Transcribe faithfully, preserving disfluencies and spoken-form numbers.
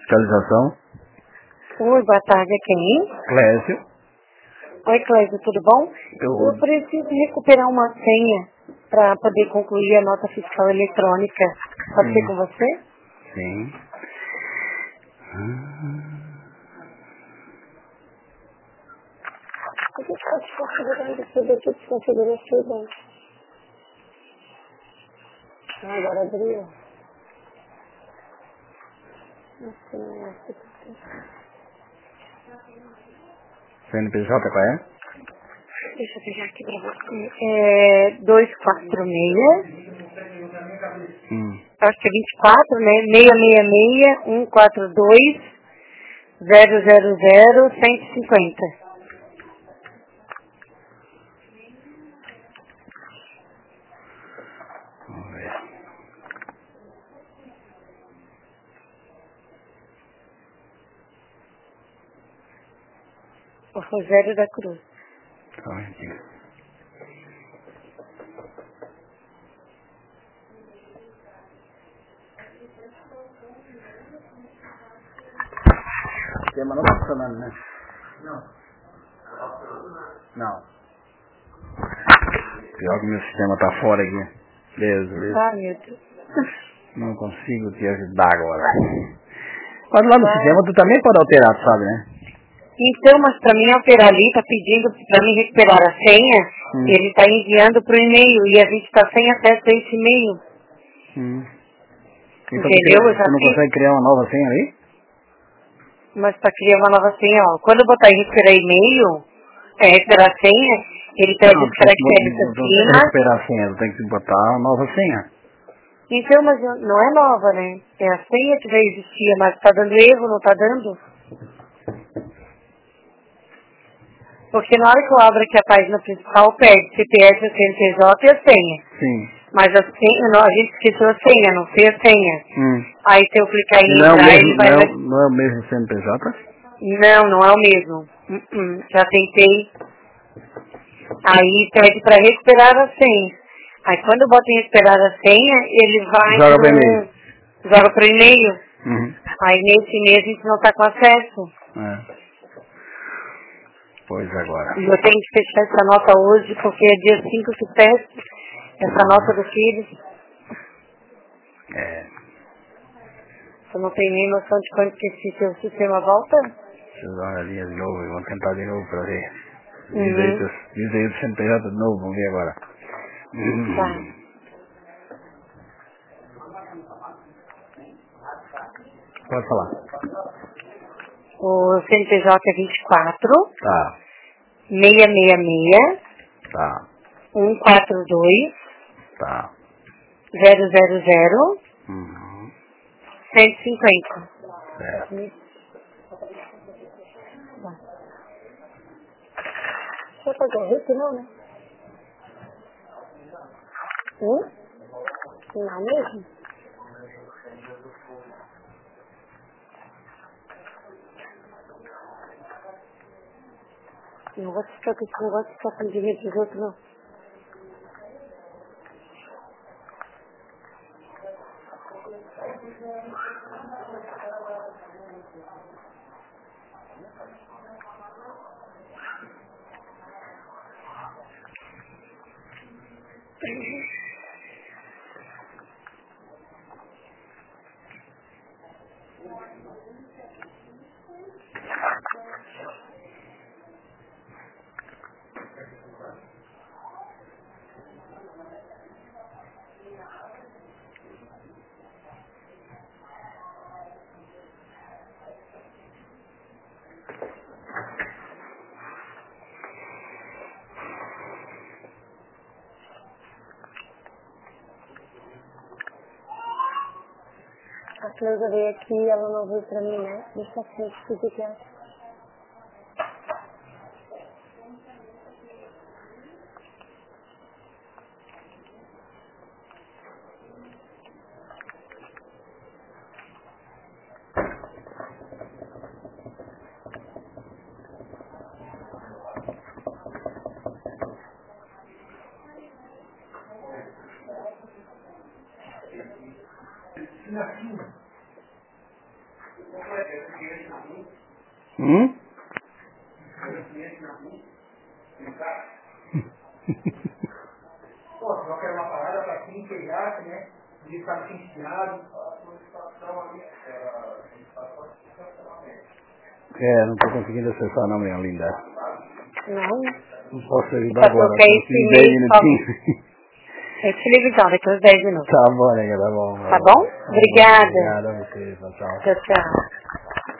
Fiscalização. Oi, boa tarde, é quem? Clésio. Oi, Clésio, tudo bom? Eu... Eu preciso recuperar uma senha para poder concluir a nota fiscal eletrônica. Pode ser com você? Sim. Eu estou desconfigurando tudo aqui, desconfigurei tudo. Ah, agora abriu. C N P J qual é? Deixa eu pegar aqui pra você. É dois quatro seis. Hum. Acho que é vinte e quatro, né? seis seis seis, um quatro dois, zero zero zero, cento e cinquenta. Vamos ver. O Rogério da Cruz. Só um minutinho. O sistema não está funcionando, né? Não. Não. Pior que meu sistema está fora aqui. Deus, Deus. Ah, meu Deus. Não consigo te ajudar agora. Mas lá no Ah. sistema tu também pode alterar, tu sabe, né? Então, mas para mim alterar ali, tá pedindo para mim recuperar a senha, Hum. ele está enviando pro e-mail e a gente está sem acesso a esse e-mail. Hum. Então Entendeu? tu, Eu já tu não fiz, consegue criar uma nova senha ali? mas para criar uma nova senha, ó. Quando eu botar em recuperar e-mail, é, recuperar a senha, ele pede Não, os tu tem que caracteres tu tem que acima. recuperar a senha, tu tem que botar uma nova senha. Então, mas eu- não é nova, né? É a senha que já existia, mas está dando erro, não está dando? Porque na hora que eu abro aqui a página principal, pede C P F, C N P J e a senha. Sim. Mas a senha, não, a gente esqueceu a senha, não sei a senha. Hum. Aí se eu clicar em Não é o entrar, mesmo, ele vai... não, vai- é- não é o mesmo C N P J? Não, não é o mesmo. Uh -uh, já tentei. Aí pede para recuperar a senha. Aí quando eu boto em recuperar a senha, ele vai Joga pro... pro e-mail. Joga pro e-mail. Uhum. Aí nesse e-mail a gente não está com acesso. É. Pois agora. E eu tenho que fechar essa nota hoje, porque é dia cinco que fecha essa nota do filho. É. Você não tem nem noção de quando que esse seu sistema volta? Deixa eu dar uma linha de novo, vamos tentar de novo pra ver. Diz aí, Uhum. teus, diz aí o C N P J de novo, vamos ver agora. Tá. Hum. Pode falar. O C N P J é vinte e quatro, Tá, seis seis seis, tá, um quatro dois, tá. zero zero zero, Uhum. cento e cinquenta. Certo. Você pagou o rico não, né? Hum? Não mesmo? Não vou ficar com esse negócio de ficar com dinheiro dos outros, não. A Cleusa veio aqui e ela não veio pra mim, né? Deixa assim, o que que é? Hum? Pô, eu quero uma parada pra quem pegar, né? De ficar inspirado. É, não tô conseguindo acessar não, minha linda. Não. Não posso ajudar Só agora, troquei tô esse em dez e-mail só. minutinhos. Eu te ligo então, daqui uns dez minutos. Tá bom, nega, tá bom. Tá bom? Obrigada. Obrigada a você, tchau. Tchau, tchau.